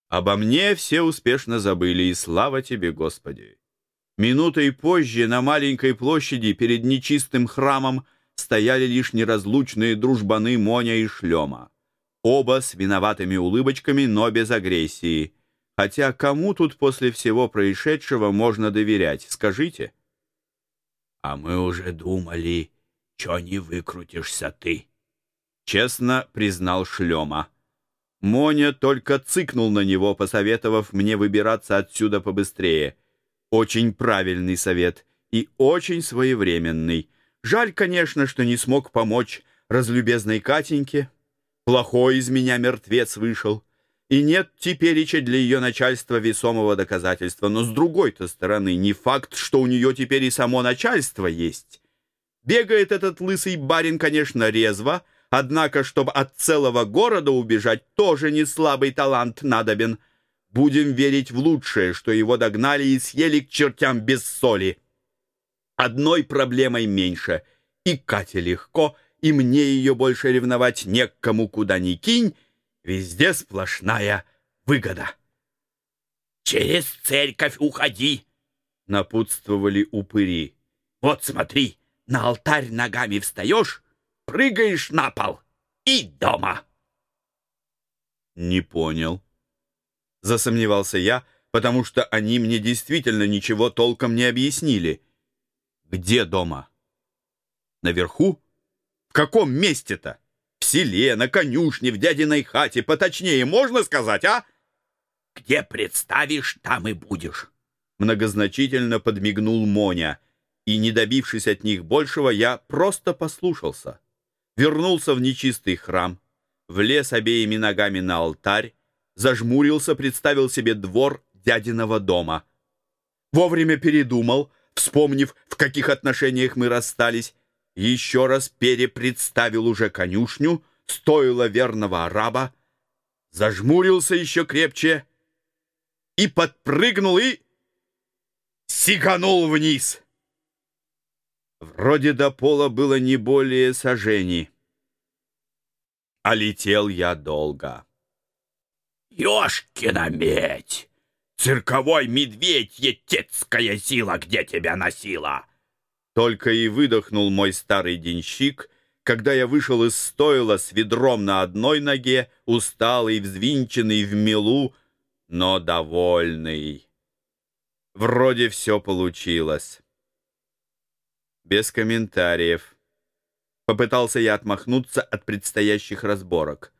Обо мне все успешно забыли, и слава тебе, Господи. Минутой позже на маленькой площади перед нечистым храмом стояли лишь неразлучные дружбаны Моня и Шлема. Оба с виноватыми улыбочками, но без агрессии. Хотя кому тут после всего происшедшего можно доверять, скажите? А мы уже думали, что не выкрутишься ты, честно признал Шлема. Моня только цыкнул на него, посоветовав мне выбираться отсюда побыстрее. Очень правильный совет и очень своевременный. Жаль, конечно, что не смог помочь разлюбезной Катеньке. Плохой из меня мертвец вышел. И нет тепереча для ее начальства весомого доказательства. Но с другой-то стороны, не факт, что у нее теперь и само начальство есть. Бегает этот лысый барин, конечно, резво, однако, чтобы от целого города убежать, тоже не слабый талант надобен. Будем верить в лучшее, что его догнали и съели к чертям без соли. Одной проблемой меньше. И Кате легко, и мне ее больше ревновать не к кому, куда ни кинь. Везде сплошная выгода. «Через церковь уходи!» — напутствовали упыри. «Вот смотри, на алтарь ногами встаешь, прыгаешь на пол и дома!» «Не понял», — засомневался я, потому что они мне действительно ничего толком не объяснили. «Где дома? Наверху? В каком месте-то? В селе, на конюшне, в дядиной хате, поточнее можно сказать, а?» «Где представишь, там и будешь», — многозначительно подмигнул Моня, и, не добившись от них большего, я просто послушался. Вернулся в нечистый храм, влез обеими ногами на алтарь, зажмурился, представил себе двор дядиного дома. Вовремя передумал, вспомнив, в каких отношениях мы расстались, еще раз перепредставил уже конюшню, стойло верного араба, зажмурился еще крепче и подпрыгнул и сиганул вниз. Вроде до пола было не более сажени, а летел я долго. «Ёшкина медь! Цирковой медведь, етецкая сила, где тебя носила!» Только и выдохнул мой старый денщик, когда я вышел из стойла с ведром на одной ноге, усталый, взвинченный в мелу, но довольный. Вроде все получилось. Без комментариев. Попытался я отмахнуться от предстоящих разборок.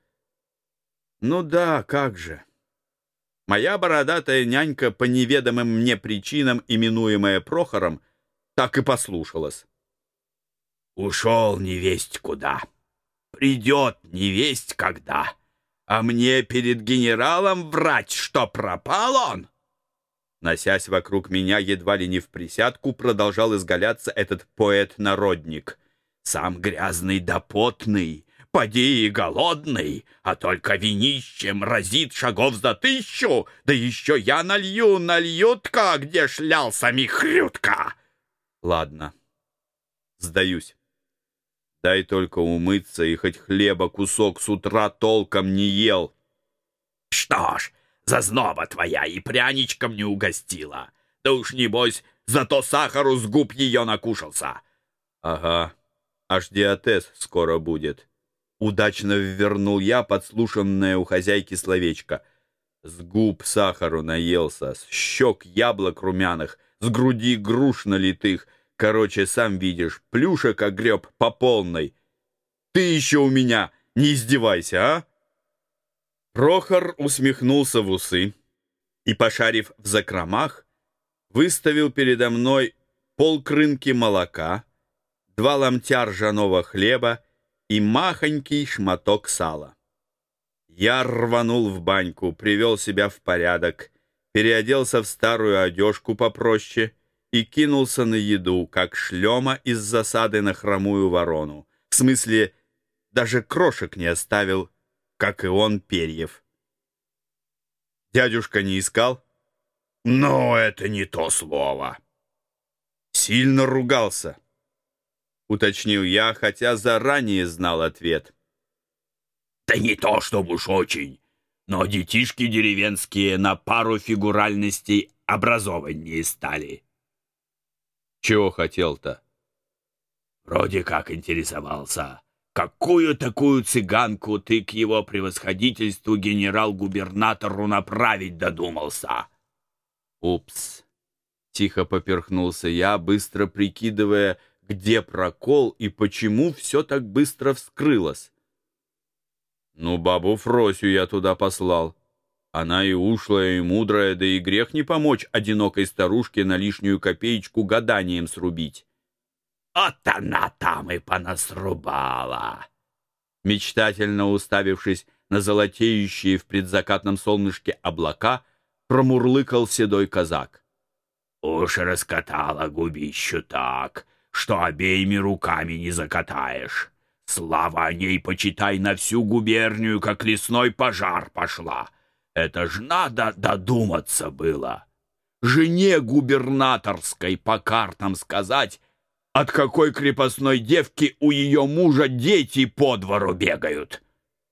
Ну да, как же. Моя бородатая нянька, по неведомым мне причинам, именуемая Прохором, так и послушалась. «Ушел невесть куда, придет невесть когда, а мне перед генералом врать, что пропал он!» Носясь вокруг меня едва ли не вприсядку, продолжал изгаляться этот поэт-народник. «Сам грязный да потный, поди и голодный, а только винищем разит шагов за 1000, да еще я налью-налью-тка, где шлялся михрютка!» Ладно, сдаюсь. Дай только умыться, и хоть хлеба кусок с утра толком не ел. «Что ж, зазноба твоя и пряничком не угостила. Да уж, небось, зато сахару с губ ее накушался». «Ага, аж диатез скоро будет». Удачно ввернул я подслушанное у хозяйки словечко. С губ сахару наелся, с щек яблок румяных, с груди груш налитых. Короче, сам видишь, плюшек огреб по полной. Ты еще у меня не издевайся, а? Прохор усмехнулся в усы и, пошарив в закромах, выставил передо мной полкрынки молока, 2 ломтя ржаного хлеба и махонький шматок сала. Я рванул в баньку, привел себя в порядок, переоделся в старую одежку попроще и кинулся на еду, как Шлема из засады на хромую ворону. В смысле, даже крошек не оставил, как и он перьев. Дядюшка не искал? «Но это не то слово». Сильно ругался, уточнил я, хотя заранее знал ответ. «Да не то, чтобы уж очень. Но детишки деревенские на пару фигуральностей образованнее стали. Чего хотел-то? Вроде как интересовался, какую такую цыганку ты к его превосходительству генерал-губернатору направить додумался? Упс. Тихо поперхнулся я, быстро прикидывая, где прокол и почему все так быстро вскрылось. Ну, бабу Фросю я туда послал. Она и ушлая, и мудрая, да и грех не помочь одинокой старушке на лишнюю копеечку гаданием срубить. Вот она там и понасрубала. Мечтательно уставившись на золотеющие в предзакатном солнышке облака, промурлыкал седой казак. Уж раскатала губищу так, что обеими руками не закатаешь. Слава о ней, почитай, на всю губернию, как лесной пожар пошла. Это ж надо додуматься было. Жене губернаторской по картам сказать, от какой крепостной девки у ее мужа дети по двору бегают.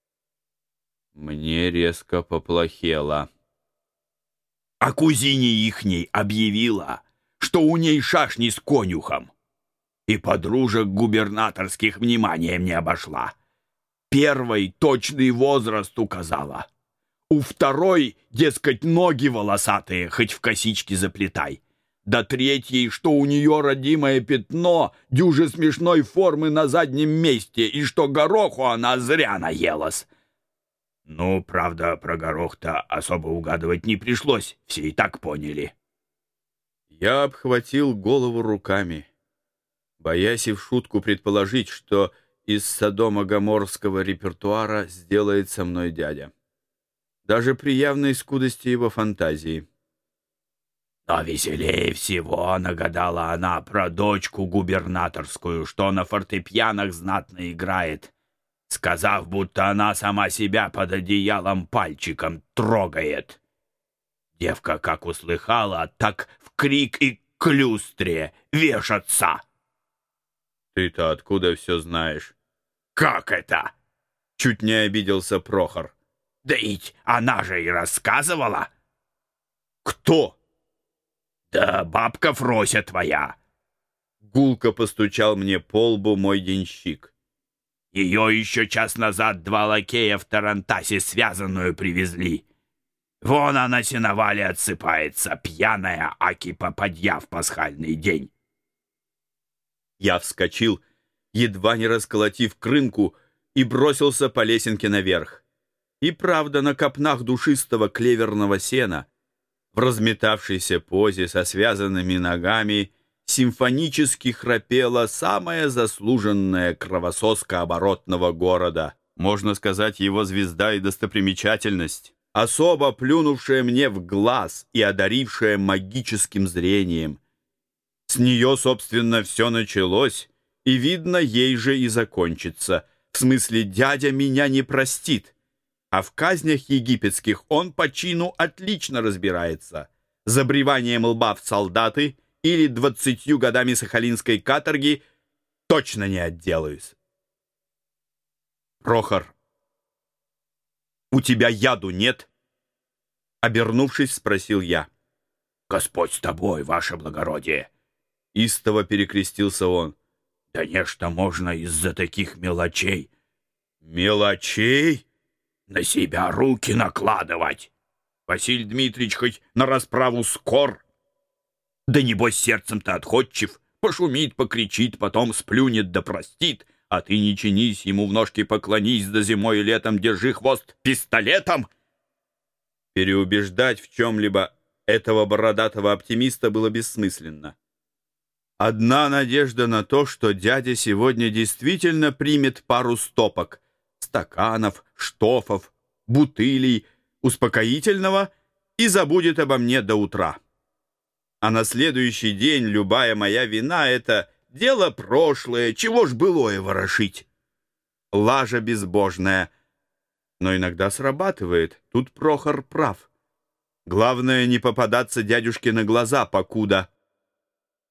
Мне резко поплохело. А кузине ихней объявила, что у ней шашни с конюхом. И подружек губернаторских вниманием не обошла. Первой точный возраст указала. У второй, дескать, ноги волосатые, хоть в косички заплетай. До третьей, что у нее родимое пятно, дюже смешной формы на заднем месте, и что гороху она зря наелась. Ну, правда, про горох-то особо угадывать не пришлось, все и так поняли. Я обхватил голову руками, боясь и в шутку предположить, что из содомо-гоморского репертуара сделает со мной дядя. Даже при явной скудости его фантазии. Но веселее всего нагадала она про дочку губернаторскую, что на фортепианах знатно играет, сказав, будто она сама себя под одеялом пальчиком трогает. Девка, как услыхала, так в крик и к люстре вешаться. Ты-то откуда все знаешь? Как это? Чуть не обиделся Прохор. Да ведь она же и рассказывала. Кто? Да бабка Фрося твоя. Гулко постучал мне по лбу мой денщик. Ее еще час назад два лакея в тарантасе связанную привезли. Вон она сеновале отсыпается, пьяная, аки попадья в пасхальный день. Я вскочил, едва не расколотив крынку, и бросился по лесенке наверх. И правда, на копнах душистого клеверного сена, в разметавшейся позе со связанными ногами, симфонически храпела самая заслуженная кровососка оборотного города, можно сказать, его звезда и достопримечательность, особо плюнувшая мне в глаз и одарившая магическим зрением. С нее, собственно, все началось, и, видно, ей же и закончится. В смысле, дядя меня не простит. А в казнях египетских он по чину отлично разбирается. Забриванием лба в солдаты или 20 годами сахалинской каторги точно не отделаюсь. Прохор, у тебя яду нет? Обернувшись, спросил я. Господь с тобой, ваше благородие. Истово перекрестился он. Да нечто можно из-за таких мелочей. Мелочей? На себя руки накладывать. Василий Дмитриевич хоть на расправу скор. Да небось сердцем-то отходчив. Пошумит, покричит, потом сплюнет да простит. А ты не чинись, ему в ножки поклонись, да зимой и летом держи хвост пистолетом. Переубеждать в чем-либо этого бородатого оптимиста было бессмысленно. Одна надежда на то, что дядя сегодня действительно примет пару стопок, стаканов, штофов, бутылей, успокоительного и забудет обо мне до утра. А на следующий день любая моя вина — это дело прошлое, чего ж былое ворошить. Лажа безбожная. Но иногда срабатывает, тут Прохор прав. Главное не попадаться дядюшке на глаза, покуда